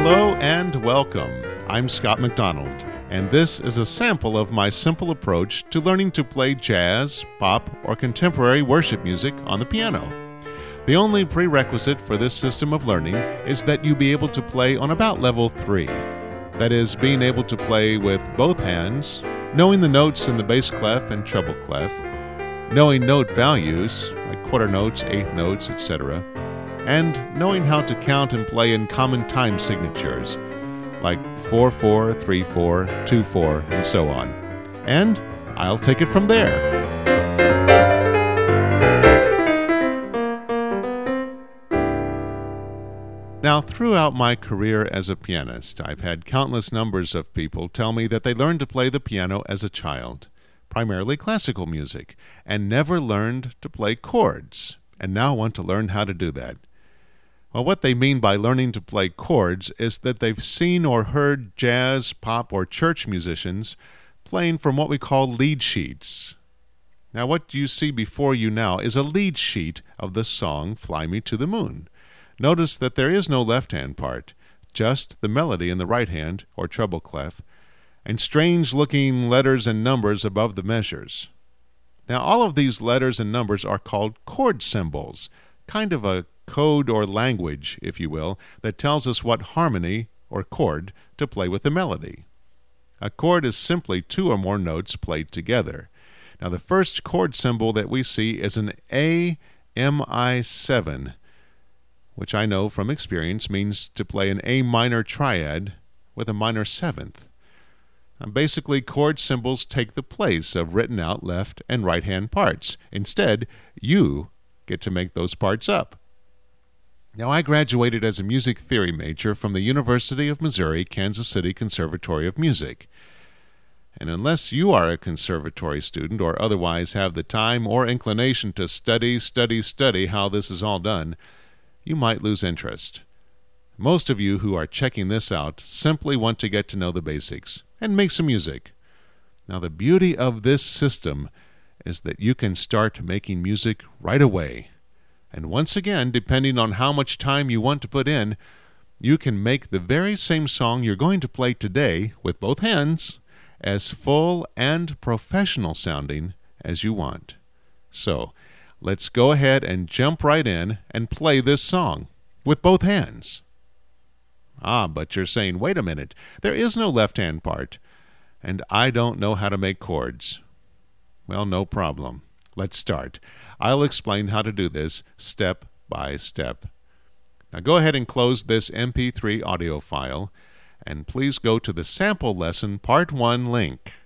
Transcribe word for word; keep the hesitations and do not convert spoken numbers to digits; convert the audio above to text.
Hello and welcome. I'm Scott McDonald, and this is a sample of my simple approach to learning to play jazz, pop, or contemporary worship music on the piano. The only prerequisite for this system of learning is that you be able to play on about level three. That is, being able to play with both hands, knowing the notes in the bass clef and treble clef, knowing note values, like quarter notes, eighth notes, et cetera, and knowing how to count and play in common time signatures, like four four, three four, two four, and so on. And I'll take it from there. Now, throughout my career as a pianist, I've had countless numbers of people tell me that they learned to play the piano as a child, primarily classical music, and never learned to play chords, and now want to learn how to do that. Well, what they mean by learning to play chords is that they've seen or heard jazz, pop, or church musicians playing from what we call lead sheets. Now, what you see before you now is a lead sheet of the song Fly Me to the Moon. Notice that there is no left-hand part, just the melody in the right hand, or treble clef, and strange-looking letters and numbers above the measures. Now, all of these letters and numbers are called chord symbols, kind of a code or language, if you will, that tells us what harmony, or chord, to play with the melody. A chord is simply two or more notes played together. Now, the first chord symbol that we see is an A M I seven, which I know from experience means to play an A minor triad with a minor seventh. And basically, chord symbols take the place of written out left and right hand parts. Instead, you get to make those parts up. Now, I graduated as a music theory major from the University of Missouri, Kansas City Conservatory of Music. And unless you are a conservatory student or otherwise have the time or inclination to study, study, study how this is all done, you might lose interest. Most of you who are checking this out simply want to get to know the basics and make some music. Now, the beauty of this system is that you can start making music right away. And once again, depending on how much time you want to put in, you can make the very same song you're going to play today with both hands as full and professional sounding as you want. So, let's go ahead and jump right in and play this song with both hands. Ah, but you're saying, wait a minute, there is no left-hand part, and I don't know how to make chords. Well, no problem. Let's start. I'll explain how to do this step by step. Now go ahead and close this M P three audio file, and please go to the sample lesson part one link.